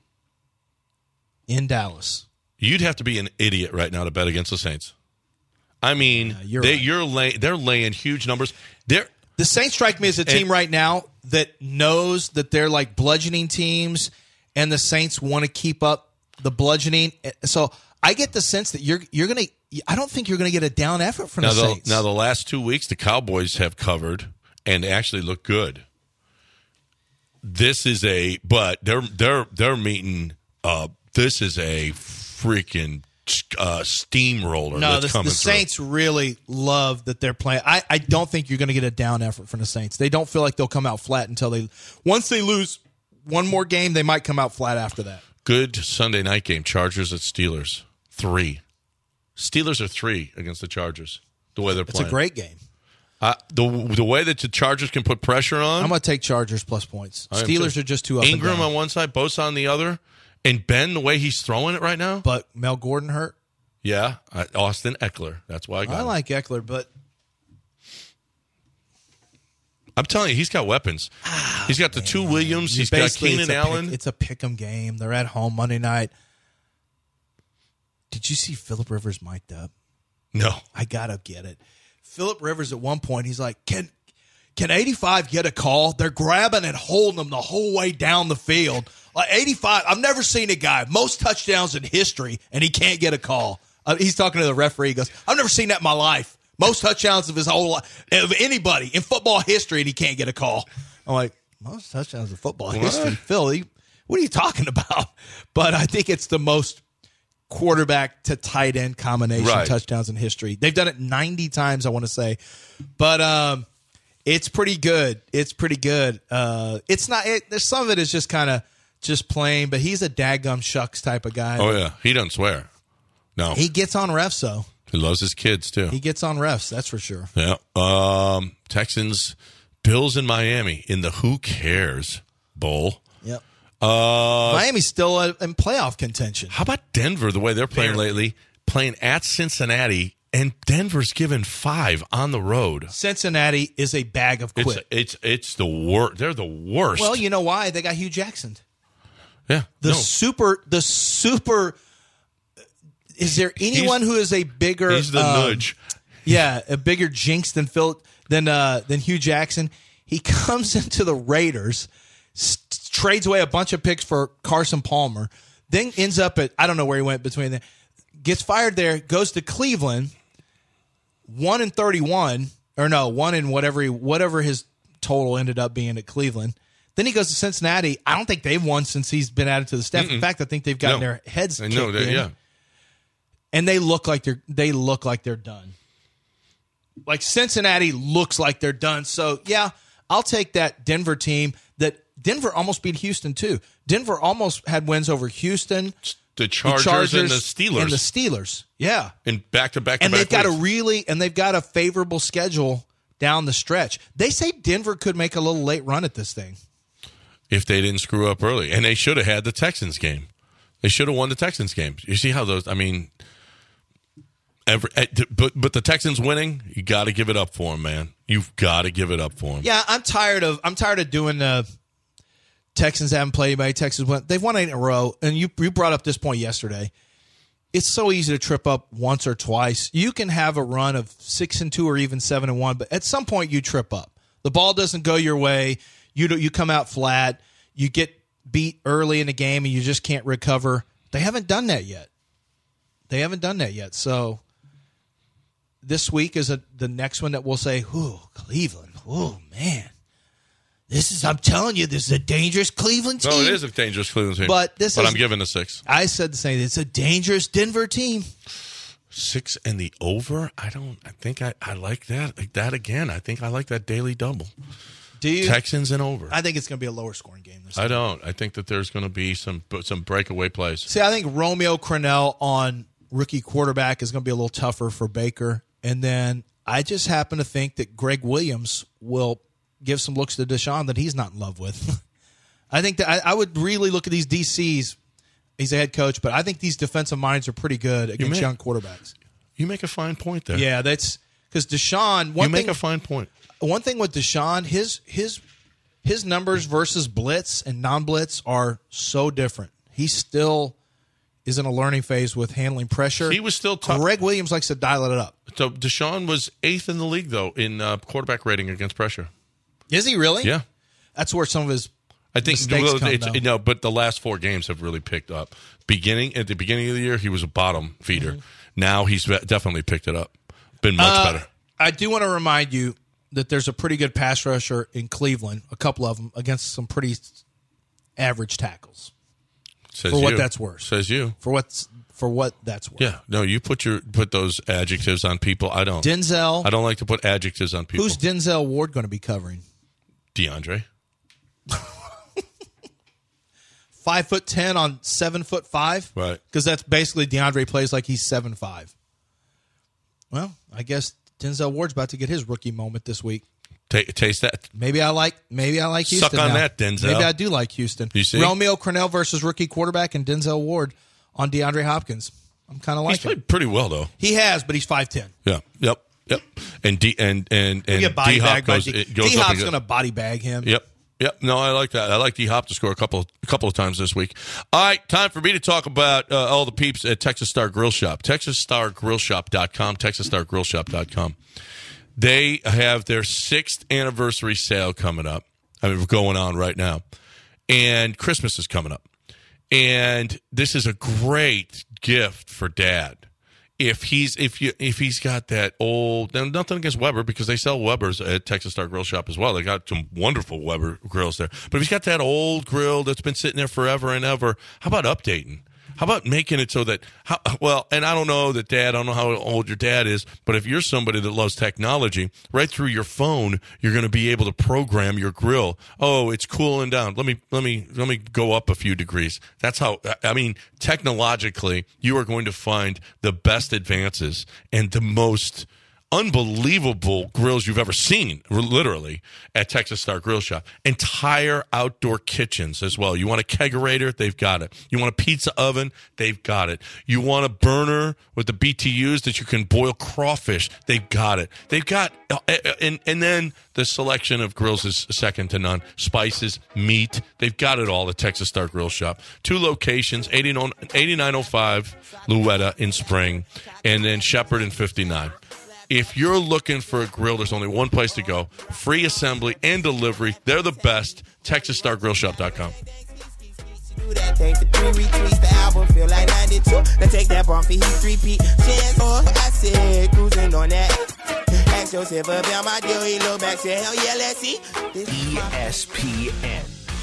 in Dallas. You'd have to be an idiot right now to bet against the Saints. I mean, they're laying huge numbers. The Saints strike me as a team right now that knows that they're like bludgeoning teams, and the Saints want to keep up the bludgeoning. So I get the sense that you're going to. I don't think you're going to get a down effort from the Saints. Now the last 2 weeks, the Cowboys have covered and actually look good. This is but they're meeting. This is a freaking steamroller. No, that's coming the Saints really love that they're playing. I don't think you're going to get a down effort from the Saints. They don't feel like they'll come out flat once they lose one more game, they might come out flat after that. Good Sunday night game. Chargers at Steelers. 3. Steelers are 3 against the Chargers. The way they're playing. It's a great game. The way that the Chargers can put pressure on, I'm going to take Chargers plus points. Steelers are just too up Ingram and down. on one side, Bosa on the other, and Ben the way he's throwing it right now. But Mel Gordon hurt. Yeah, Austin Eckler. That's why I like Eckler, but I'm telling you, he's got weapons. He's got the two Williams. He's got Keenan Allen. It's a pick'em game. They're at home Monday night. Did you see Phillip Rivers mic'd up? No. I got to get it. Phillip Rivers at one point, he's like, can 85 get a call? They're grabbing and holding him the whole way down the field. Like 85, I've never seen a guy, most touchdowns in history, and he can't get a call. He's talking to the referee. He goes, I've never seen that in my life. Most touchdowns of his whole life, of anybody in football history, and he can't get a call. I'm like, most touchdowns in football history? Phil, what are you talking about? But I think it's the most quarterback to tight end combination touchdowns in history. They've done it 90 times, I want to say. But it's pretty good. It's pretty good. It's not. There's some of it is just kind of just plain, but he's a daggum shucks type of guy. Oh, yeah. He doesn't swear. No. He gets on refs, though. He loves his kids, too. He gets on refs, that's for sure. Yeah. Texans, Bills in Miami in the Who Cares Bowl. Yep. Miami's still in playoff contention. How about Denver, the way they're playing lately, playing at Cincinnati, and Denver's given 5 on the road. Cincinnati is a bag of quit. It's the worst. They're the worst. Well, you know why? They got Hugh Jackson. Yeah. The super. Is there anyone who is a bigger? He's the nudge. Yeah, a bigger jinx than Hugh Jackson. He comes into the Raiders, trades away a bunch of picks for Carson Palmer, then ends up at, I don't know where he went between there, gets fired there, goes to Cleveland, 1-31, or no, 1 in whatever his total ended up being at Cleveland. Then he goes to Cincinnati. I don't think they've won since he's been added to the staff. In fact, I think they've gotten their heads kicked in. Yeah. And they look like they're done. Like Cincinnati looks like they're done. So yeah, I'll take that Denver team. That Denver almost beat Houston too. Denver almost had wins over Houston, the Chargers and the Steelers. Yeah, and back-to-back. And they've got a favorable schedule down the stretch. They say Denver could make a little late run at this thing if they didn't screw up early, and they should have had the Texans game. They should have won the Texans game. You see how those? I mean. But the Texans winning, you got to give it up for them, man. You've got to give it up for them. Yeah, I'm tired of doing the Texans haven't played anybody. Texans won. They've won 8 in a row, and you brought up this point yesterday. It's so easy to trip up once or twice. You can have a run of 6-2 or even 7-1, but at some point you trip up. The ball doesn't go your way. You come out flat. You get beat early in the game, and you just can't recover. They haven't done that yet. So. This week is the next one that we'll say, "Ooh, Cleveland! Oh man, I'm telling you, this is a dangerous Cleveland team." No, it is a dangerous Cleveland team. But I'm giving a 6. I said the same. It's a dangerous Denver team. 6 and the over. I think I like that. Like that again. I think I like that daily double. Do you? Texans and over. I think it's going to be a lower scoring game this time. I don't. I think that there's going to be some breakaway plays. See, I think Romeo Crennel on rookie quarterback is going to be a little tougher for Baker. And then I just happen to think that Greg Williams will give some looks to Deshaun that he's not in love with. I think that I would really look at these DCs. He's a head coach, but I think these defensive minds are pretty good against young quarterbacks. You make a fine point there. Yeah, that's because Deshaun. Make a fine point. One thing with Deshaun, his numbers versus blitz and non-blitz are so different. He still is in a learning phase with handling pressure. He was still tough. Greg Williams likes to dial it up. So Deshaun was 8th in the league, though, in quarterback rating against pressure. Is he really? Yeah. That's where some of his mistakes come, no, but the last 4 games have really picked up. At the beginning of the year, he was a bottom feeder. Mm-hmm. Now he's definitely picked it up. Been much better. I do want to remind you that there's a pretty good pass rusher in Cleveland, a couple of them, against some pretty average tackles. What that's worth. Says you. For what that's worth. Yeah. No, you put those adjectives on people. I don't. Denzel. I don't like to put adjectives on people. Who's Denzel Ward going to be covering? DeAndre. 5'10" on 7'5". Right. Because that's basically DeAndre plays like he's 7'5". Well, I guess Denzel Ward's about to get his rookie moment this week. Taste that. Maybe I like Houston. Suck on now. that, Denzel. Maybe I do like Houston. You see? Romeo Crennel versus rookie quarterback and Denzel Ward on DeAndre Hopkins. I'm kind of liking. He's played pretty well though. He has, but he's 5'10". Yeah. Yep. And D-Hop goes D-Hop's going to body bag him. Yep. No, I like that. I like D-Hop to score a couple of times this week. All right, time for me to talk about all the peeps at Texas Star Grill Shop. TexasStarGrillShop.com. TexasStarGrillShop.com. They have their 6th anniversary sale coming up. I mean, we're going on right now. And Christmas is coming up. And this is a great gift for Dad. If he's got that old, nothing against Weber because they sell Webers at Texas Star Grill Shop as well. They got some wonderful Weber grills there. But if he's got that old grill that's been sitting there forever and ever, how about updating? How about making it so that, and I don't know that Dad, I don't know how old your dad is, but if you're somebody that loves technology, right through your phone, you're going to be able to program your grill. Oh, it's cooling down. Let me go up a few degrees. That's how, technologically, you are going to find the best advances and the most unbelievable grills you've ever seen, literally, at Texas Star Grill Shop. Entire outdoor kitchens as well. You want a kegerator? They've got it. You want a pizza oven? They've got it. You want a burner with the BTUs that you can boil crawfish? They've got it. They've got, and then the selection of grills is second to none. Spices, meat, they've got it all at Texas Star Grill Shop. 2 locations, 8905 Louetta in Spring, and then Shepherd in 59. If you're looking for a grill, there's only one place to go. Free assembly and delivery. They're the best. TexasStarGrillShop.com. Do that thing for 3 retweets, the album feel like 92. Now take that bump for heat repeat. Chance or I said cruising on that. Ask yourself about my deal, he look back, say hell yeah, let's see. ESPN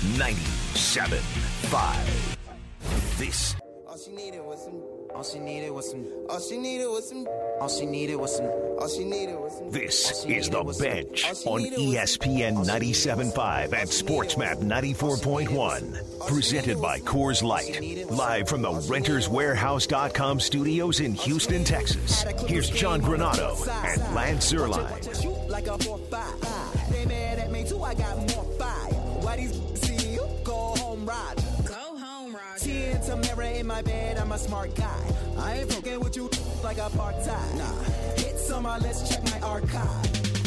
97.5. This. All she needed was some. All she needed was some. All she needed was some. All she needed was some. All she needed was some. This is The Bench on ESPN 97.5 and SportsMap 94.1. Presented by Coors Light. Live from the RentersWarehouse.com studios in Houston, Texas. Here's John Granado and Lance Zierlein. Like a 4-5. They mad at me too, I got more fire. Why these see you? Go home ride. Go home ride. Seeing some mirror in my bed, I'm a smart guy. I ain't fucking with you like a part-time. Nah. Hit some, let's check my archive.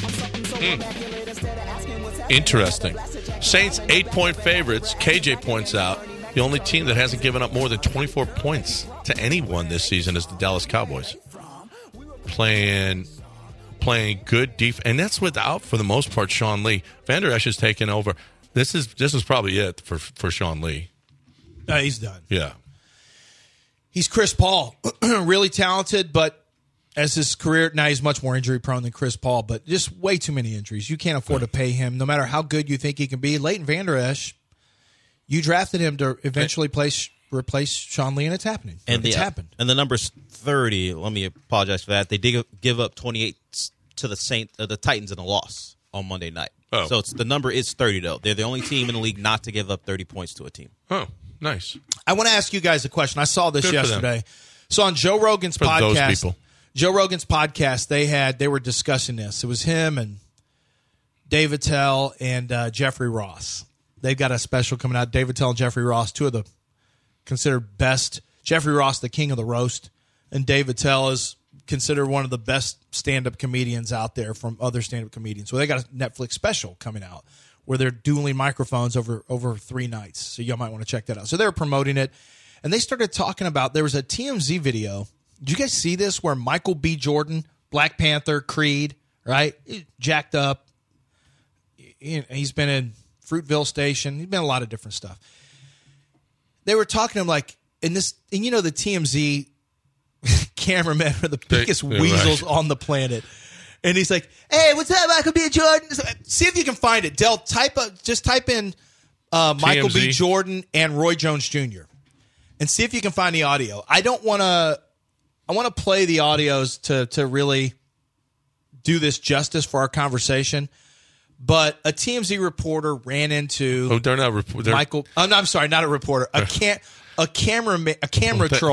Interesting. Saints 8-point favorites. KJ points out the only team that hasn't given up more than 24 points to anyone this season is the Dallas Cowboys. Playing good defense, and that's without, for the most part, Sean Lee. Vander Esch has taken over. This is probably it for Sean Lee. He's done. Yeah. He's Chris Paul. Really talented, but as his career, now he's much more injury prone than Chris Paul, but just way too many injuries. You can't afford to pay him, no matter how good you think he can be. Leighton Vander Esch, you drafted him to eventually replace Sean Lee, and it's happening. And it's happened. And the number's 30. Let me apologize for that. They did give up 28 to the Titans in a loss on Monday night. Oh. So the number is 30, though. They're the only team in the league not to give up 30 points to a team. Oh, nice. I want to ask you guys a question. I saw this yesterday. So on Joe Rogan's podcast, they were discussing this. It was him and Dave Attell and Jeffrey Ross. They've got a special coming out. Dave Attell and Jeffrey Ross, two of the considered best. Jeffrey Ross, the king of the roast, and Dave Attell is considered one of the best stand-up comedians out there from other stand-up comedians. So they got a Netflix special coming out where they're dueling microphones over 3 nights. So y'all might want to check that out. So they were promoting it, and they started talking about, there was a TMZ video. Did you guys see this where Michael B. Jordan, Black Panther, Creed, right? Jacked up. He's been in Fruitville Station. He's been in a lot of different stuff. They were talking to him like, and you know the TMZ cameramen are the biggest weasels on the planet. And he's like, hey, what's up, Michael B. Jordan? See if you can find it. Del, type in Michael B. Jordan and Roy Jones Jr. and see if you can find the audio. I want to play the audios to really do this justice for our conversation. But a TMZ reporter ran into they're not Michael. Oh, no, I'm sorry, not a reporter. A camera troll.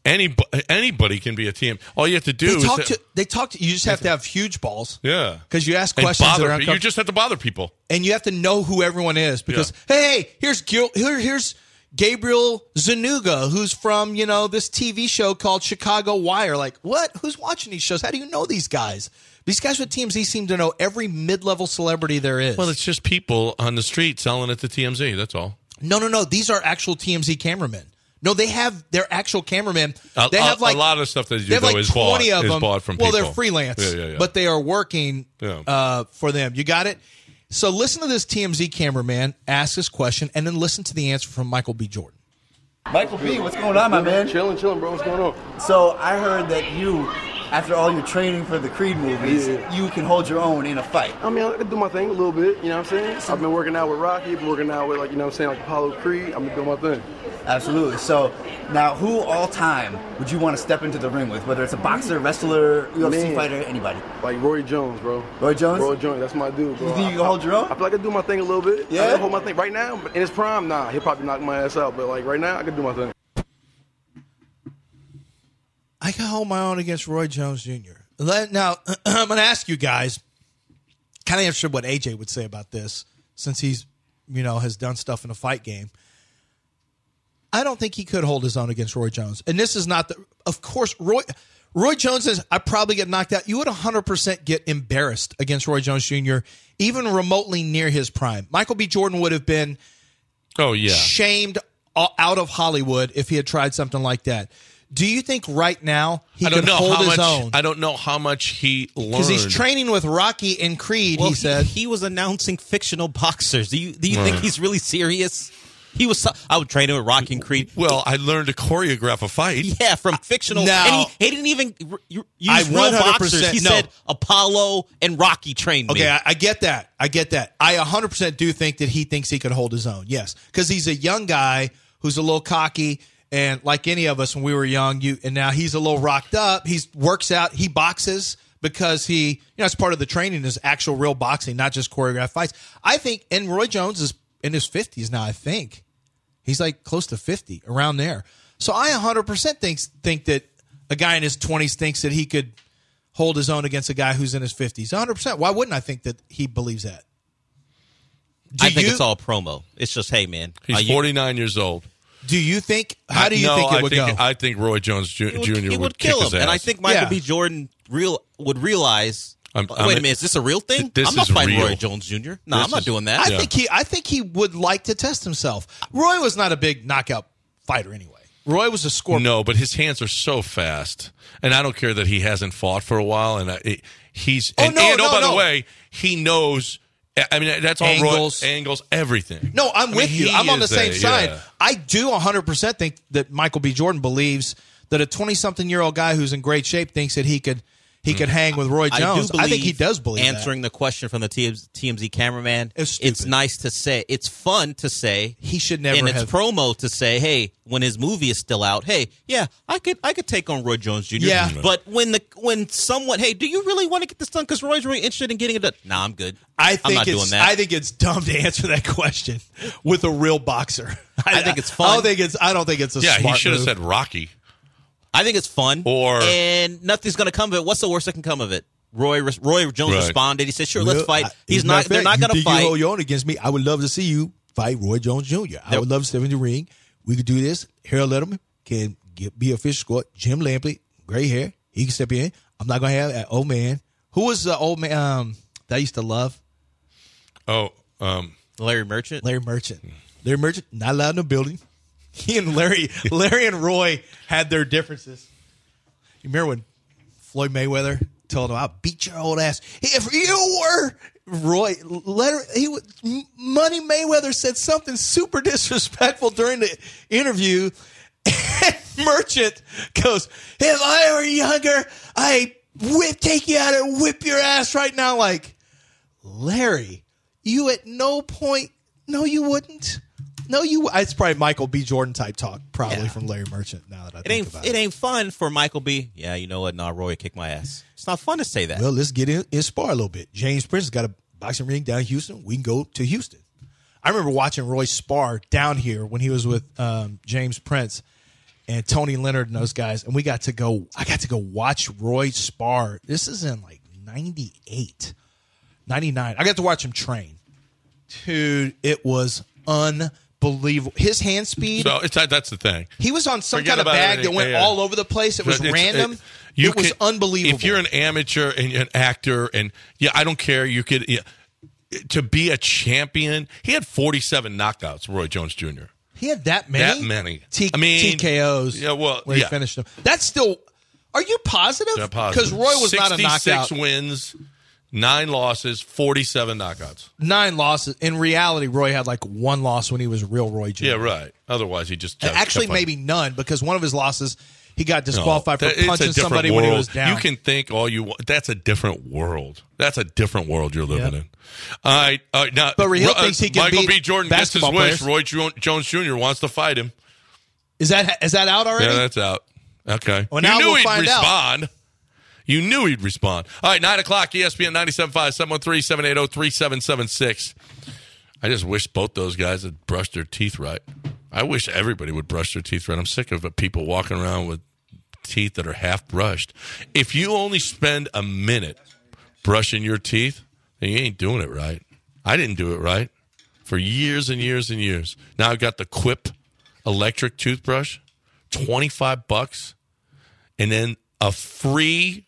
Anybody can be a TM. All you have to do they talk to you. Just have to have huge balls. Yeah, because you ask questions that are uncomfortable. You just have to bother people, and you have to know who everyone is. Because hey, here's Gabriel Zuniga, who's from this TV show called Chicago Wire. Like, what? Who's watching these shows? How do you know these guys? These guys with TMZ seem to know every mid-level celebrity there is. Well, it's just people on the street selling it to TMZ. That's all. No. These are actual TMZ cameramen. No, they have their actual cameramen. They have a lot of stuff that you do is bought from people. Well, they're freelance, but they are working for them. You got it? So listen to this TMZ cameraman ask this question, and then listen to the answer from Michael B. Jordan. Michael B., what's going on, my man? Chilling, bro. What's going on? So I heard that you, after all your training for the Creed movies, you can hold your own in a fight. I mean, I can do my thing a little bit, you know what I'm saying? I've been working out with Rocky, been working out with, like Apollo Creed. I'm doing my thing. Absolutely. So now, who all time would you want to step into the ring with? Whether it's a boxer, wrestler, UFC fighter, anybody? Like Roy Jones, bro. Roy Jones? Roy Jones, that's my dude, bro. You think you can hold your own? I feel like I can do my thing a little bit. Yeah? I can hold my thing. Right now, in his prime, nah, he'll probably knock my ass out. But like right now, I can do my thing. I can hold my own against Roy Jones Jr. Now, I'm going to ask you guys, kind of interested what AJ would say about this, since he's, has done stuff in a fight game. I don't think he could hold his own against Roy Jones. And this is not of course, Roy Jones says, I probably get knocked out. You would 100% get embarrassed against Roy Jones Jr., even remotely near his prime. Michael B. Jordan would have been shamed out of Hollywood if he had tried something like that. Do you think right now he can hold his own? I don't know how much he learned. Because he's training with Rocky and Creed, he said. He was announcing fictional boxers. Do you think he's really serious? I would train him with Rocky and Creed. Well, I learned to choreograph a fight. Yeah, from fictional. Now, and he didn't even use real boxers. He said Apollo and Rocky trained me. Okay, I get that. I 100% do think that he thinks he could hold his own. Yes, because he's a young guy who's a little cocky. And like any of us when we were young, and now he's a little rocked up. He works out. He boxes because it's part of the training is actual real boxing, not just choreographed fights. I think, and Roy Jones is in his 50s now, I think. He's like close to 50, around there. So I 100% think that a guy in his 20s thinks that he could hold his own against a guy who's in his 50s. 100%. Why wouldn't I think that he believes that? I think it's all promo. It's just, hey, man. He's 49 years old. Do you think? How do you think it would go? I think Roy Jones Jr. would kill him, and I think Michael B. Jordan would realize. Wait a minute, is this a real thing? I'm not fighting Roy Jones Jr. No, I'm not doing that. I think he would like to test himself. Roy was not a big knockout fighter anyway. Roy was a scorpion. No, but his hands are so fast, and I don't care that he hasn't fought for a while. And he's by the way, he knows. I mean, that's all angles, everything. No, I'm with you. I'm on the same side. Yeah. I do 100% think that Michael B. Jordan believes that a 20-something-year-old guy who's in great shape thinks that he could hang with Roy Jones. I think he does believe answering the question from the TMZ cameraman, it's nice to say. It's fun to say. He should never and it's promo to say, hey, when his movie is still out, hey, yeah, I could take on Roy Jones Jr. Yeah. But when someone, hey, do you really want to get this done? Because Roy's really interested in getting it done. Nah, I'm good. I'm not doing that. I think it's dumb to answer that question with a real boxer. I think it's fun. I don't think it's a smart he should have move. said Rocky. I think it's fun, and nothing's going to come of it. What's the worst that can come of it? Roy Jones responded. He said, "Sure, let's fight." They're not going to fight. You hold your own against me. I would love to see you fight Roy Jones Jr. I would love to step in the ring. We could do this. Harold Letterman can be official score. Jim Lampley, gray hair. He can step in. I'm not going to have that old man. Who was the old man that I used to love? Larry Merchant. Larry Merchant, not allowed in the building. He and Larry and Roy had their differences. You remember when Floyd Mayweather told him, "I'll beat your old ass if you were Money Mayweather said something super disrespectful during the interview, and Merchant goes, "If I were younger, I take you out and whip your ass right now." Like, Larry, you at no point, no, you wouldn't. No, it's probably Michael B. Jordan type talk, probably from Larry Merchant. Now that I think about it, it ain't fun for Michael B. Yeah, you know what? Nah, Roy kicked my ass. It's not fun to say that. Well, let's get in spar a little bit. James Prince has got a boxing ring down in Houston. We can go to Houston. I remember watching Roy spar down here when he was with James Prince, and Tony Leonard and those guys, and I got to go watch Roy spar. This is in like 98, 99. I got to watch him train. Dude, it was unbelievable. His hand speed. So that's the thing. He was on some kind of bag that went all over the place. It was random. It was unbelievable. If you're an amateur and you're an actor, and I don't care. You could to be a champion. He had 47 knockouts. Roy Jones Jr. He had that many. TKOs. Yeah, well, when he finished them. That's still. Are you positive? Yeah, positive. Because Roy was not a knockout. 66 wins, 9 losses, 47 knockouts. 9 losses. In reality, Roy had like 1 loss when he was real Roy Jr. Yeah, right. Otherwise, he just actually maybe none, because one of his losses, he got disqualified for punching somebody world. when he was down. You can think all you want. That's a different world. That's a different world you're living in. All right. Now, but Raheel thinks he can Michael beat B. Jordan gets his wish. Players. Roy Jones Jr. wants to fight him. Is that out already? Yeah, that's out. Okay. Well, now you knew we'll he'd find respond. out. You knew he'd respond. All right, 9 o'clock, ESPN 97.5, 713-780-3776. I just wish both those guys had brushed their teeth right. I wish everybody would brush their teeth right. I'm sick of people walking around with teeth that are half brushed. If you only spend a minute brushing your teeth, then you ain't doing it right. I didn't do it right for years and years and years. Now I've got the Quip electric toothbrush, $25, and then a free,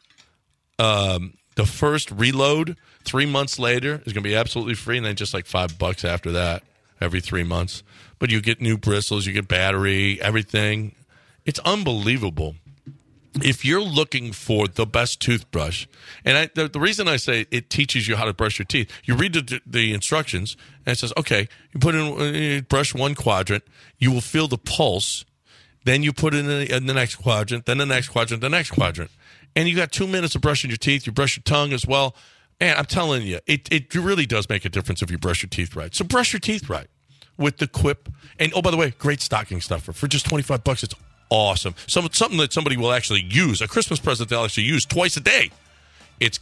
the first reload 3 months later is going to be absolutely free, and then just like $5 after that every 3 months. But you get new bristles, you get battery, everything. It's unbelievable. If you're looking for the best toothbrush, and the reason I say it teaches you how to brush your teeth, you read the instructions, and it says, okay, you put in brush one quadrant, you will feel the pulse, then you put it in the next quadrant, then the next quadrant, the next quadrant. And you got 2 minutes of brushing your teeth, you brush your tongue as well. And I'm telling you, it really does make a difference if you brush your teeth right. So brush your teeth right with the Quip. And, oh, by the way, great stocking stuffer. For just $25, it's awesome. Something that somebody will actually use, a Christmas present they'll actually use twice a day. It's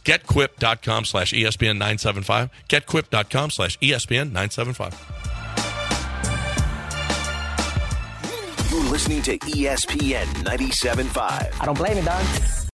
getquip.com/ESPN975. Getquip.com/ESPN975. You're listening to ESPN 97.5. I don't blame it, dog.